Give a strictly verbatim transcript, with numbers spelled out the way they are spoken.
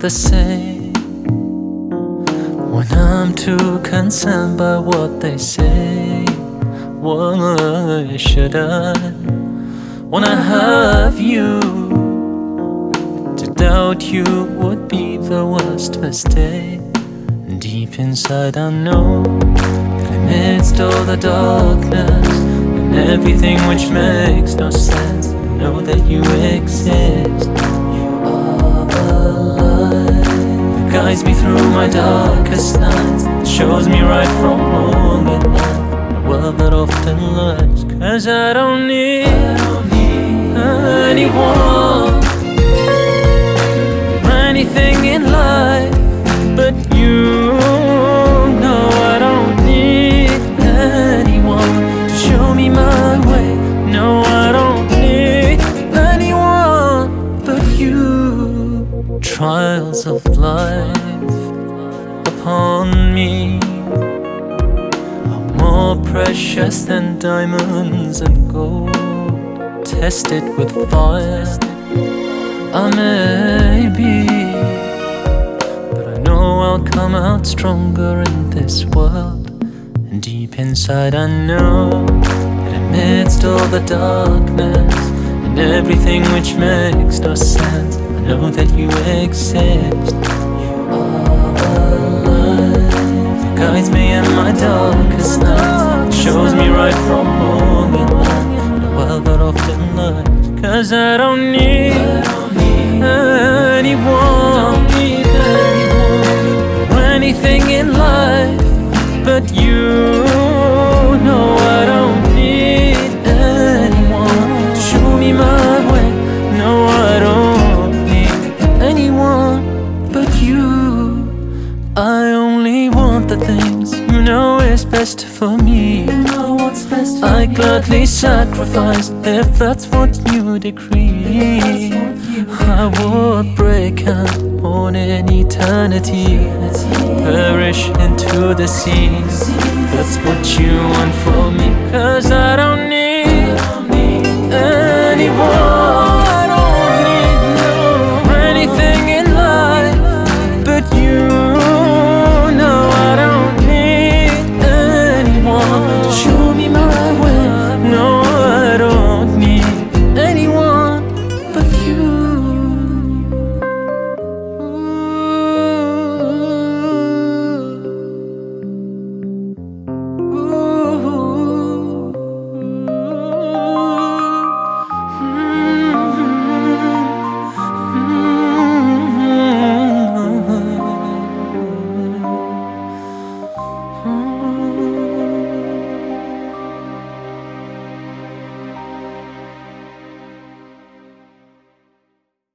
the same when I'm too concerned by what they say. Why should I, when I have you? To doubt you would be the worst mistake. Deep inside I know that amidst all the darkness and everything which makes no sense, I know that you exist. You are the light that guides me through my darkest nights, that shows me right from wrong in life, in a world that often lies. Cause I don't need, I don't need anyone or anything in life but you. No, I don't need anyone to show me my way. No, I don't need anyone but you. Trials of life upon me are more precious than diamonds and gold. Tested with fire I may be, I'll come out stronger in this world. And deep inside I know that amidst all the darkness and everything which makes no sense, I know that you exist. You are the light that guides me in my darkest nights, shows me right from wrong in life, in a world that often lies. Cause I don't need, I don't need anyone, don't need anything in life but you. No, I don't need anyone to show me my way. No, I don't need anyone but you. I only want the things you know is best for me. You know what's best for I gladly sacrifice if that's what you decree. I would break and mourn in eternity, perish into the sea. That's what you want for me. Cause I don't need